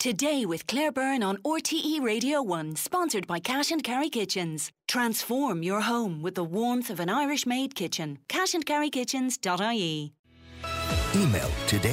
Today with Claire Byrne on RTE Radio 1, sponsored by Cash and Carry Kitchens. Transform your home with the warmth of an Irish-made kitchen. cashandcarrykitchens.ie. Email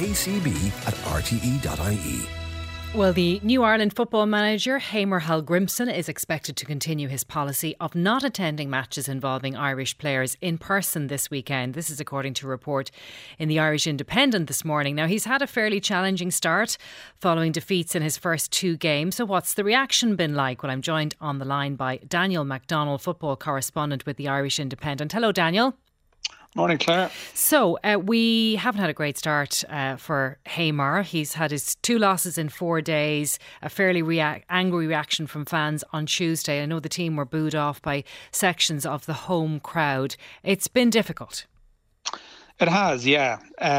todayscb@rte.ie. Well, the new Ireland football manager, Heimir Hallgrímsson, is expected to continue his policy of not attending matches involving Irish players in person this weekend. This is according to a report in the Irish Independent this morning. Now, he's had a fairly challenging start following defeats in his first two games. So what's the reaction been like? Well, I'm joined on the line by Daniel MacDonald, football correspondent with the Irish Independent. Hello, Daniel. Morning, Claire. So, we haven't had a great start for Heimir. He's had his two losses in 4 days, a fairly angry reaction from fans on Tuesday. I know the team were booed off by sections of the home crowd. It's been difficult. It has, yeah.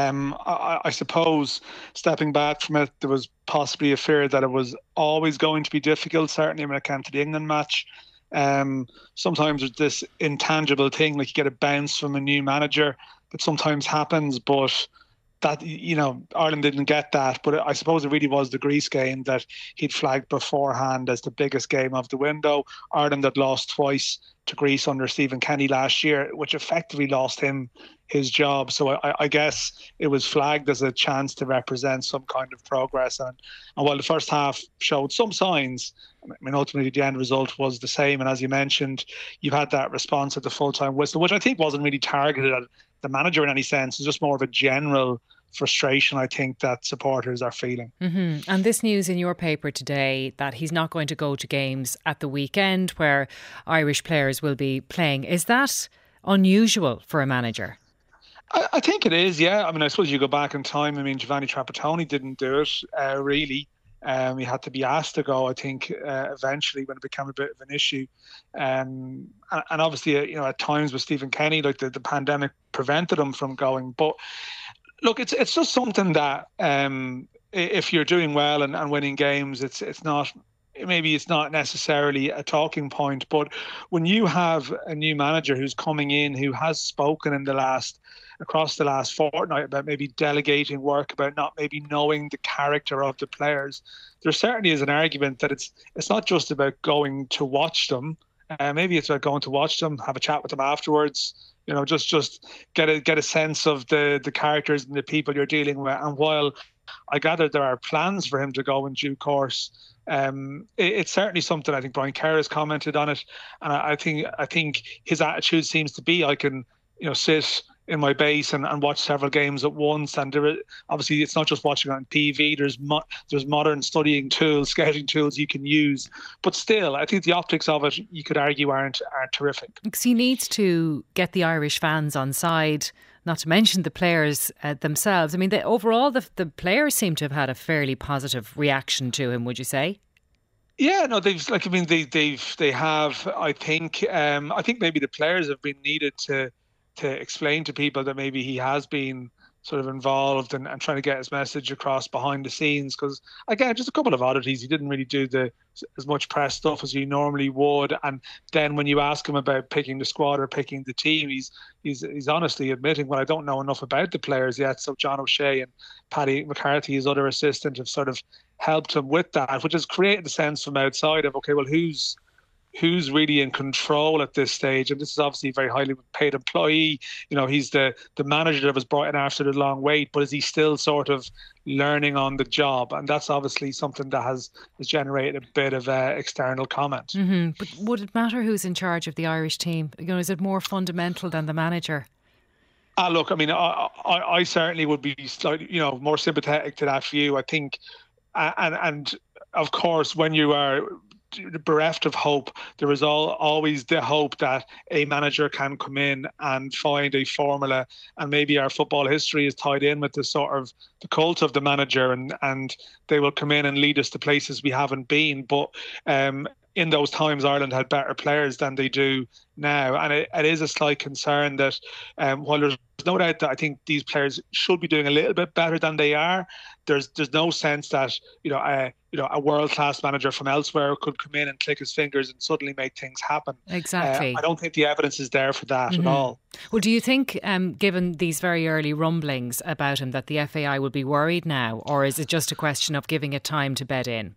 I suppose, stepping back from it, there was possibly a fear that it was always going to be difficult, certainly when it came to the England match. Sometimes there's this intangible thing, like you get a bounce from a new manager that sometimes happens, but that, Ireland didn't get that. But I suppose it really was the Greece game that he'd flagged beforehand as the biggest game of the window. Ireland had lost twice to Greece under Stephen Kenny last year, which effectively lost him his job. So I guess it was flagged as a chance to represent some kind of progress. And while the first half showed some signs, ultimately the end result was the same. And as you mentioned, you had that response at the full-time whistle, which I think wasn't really targeted at the manager in any sense. It's just more of a general frustration, I think, that supporters are feeling. Mm-hmm. And this news in your paper today that he's not going to go to games at the weekend where Irish players will be playing, is that unusual for a manager? I think it is, yeah. I suppose you go back in time. Giovanni Trapattoni didn't do it, really. He had to be asked to go, I think, eventually when it became a bit of an issue. And obviously, at times with Stephen Kenny, like the pandemic prevented him from going. But look, it's just something that if you're doing well and winning games, it's not necessarily a talking point. But when you have a new manager who's coming in, who has spoken across the last fortnight about maybe delegating work, about not maybe knowing the character of the players, there certainly is an argument that it's not just about going to watch them. Maybe it's about going to watch them, have a chat with them afterwards. Just get a sense of the characters and the people you're dealing with. And while I gather there are plans for him to go in due course, it's certainly something. I think Brian Kerr has commented on it, and I think his attitude seems to be, I can sit in my base and watch several games at once. And obviously it's not just watching on TV. There's modern studying tools, scouting tools you can use. But still, I think the optics of it, you could argue, aren't terrific. Because he needs to get the Irish fans on side, not to mention the players themselves. Overall, the players seem to have had a fairly positive reaction to him, would you say? Yeah, no, they have. I think maybe the players have been needed to explain to people that maybe he has been sort of involved and trying to get his message across behind the scenes. Because, again, just a couple of oddities. He didn't really do as much press stuff as he normally would. And then when you ask him about picking the squad or picking the team, he's honestly admitting, well, I don't know enough about the players yet. So John O'Shea and Paddy McCarthy, his other assistant, have sort of helped him with that, which has created the sense from outside of, okay, well, who's really in control at this stage? And this is obviously a very highly paid employee. He's the manager that was brought in after the long wait, but is he still sort of learning on the job? And that's obviously something that has generated a bit of external comment. Mm-hmm. But would it matter who's in charge of the Irish team? Is it more fundamental than the manager? Look, I certainly would be slightly, more sympathetic to that view. I think, and of course, when you are bereft of hope, there is always the hope that a manager can come in and find a formula. And maybe our football history is tied in with the sort of the cult of the manager, and they will come in and lead us to places we haven't been. But in those times Ireland had better players than they do now. And it is a slight concern that while there's no doubt that I think these players should be doing a little bit better than they are, there's no sense that a world-class manager from elsewhere could come in and click his fingers and suddenly make things happen. Exactly. I don't think the evidence is there for that at all. Well, do you think, given these very early rumblings about him, that the FAI will be worried now, or is it just a question of giving it time to bed in?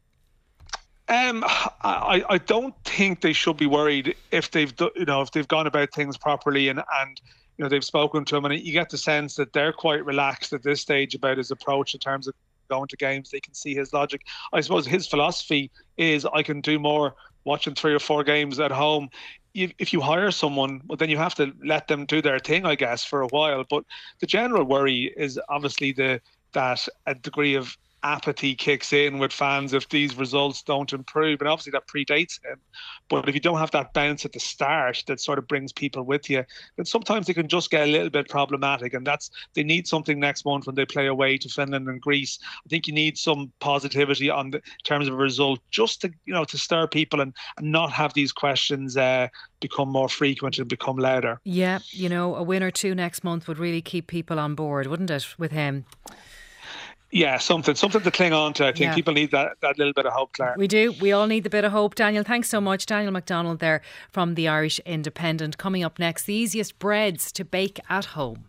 I don't think they should be worried if they've gone about things properly and they've spoken to him, and you get the sense that they're quite relaxed at this stage about his approach in terms of going to games. They can see his logic. I suppose his philosophy is, I can do more watching 3 or 4 games at home. If you hire someone, well, then you have to let them do their thing, I guess, for a while. But the general worry is obviously that a degree of apathy kicks in with fans if these results don't improve, and obviously that predates him. But if you don't have that bounce at the start that sort of brings people with you, then sometimes they can just get a little bit problematic, and they need something next month when they play away to Finland and Greece. I think you need some positivity in terms of a result, just to stir people and not have these questions become more frequent and become louder. Yeah, a win or 2 next month would really keep people on board, wouldn't it, with him? Yeah, something to cling on to. I think people need that little bit of hope, Claire. We do. We all need the bit of hope. Daniel, thanks so much. Daniel McDonald there from the Irish Independent. Coming up next, the easiest breads to bake at home.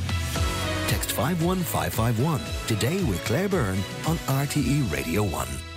Text 51551 today with Claire Byrne on RTE Radio 1.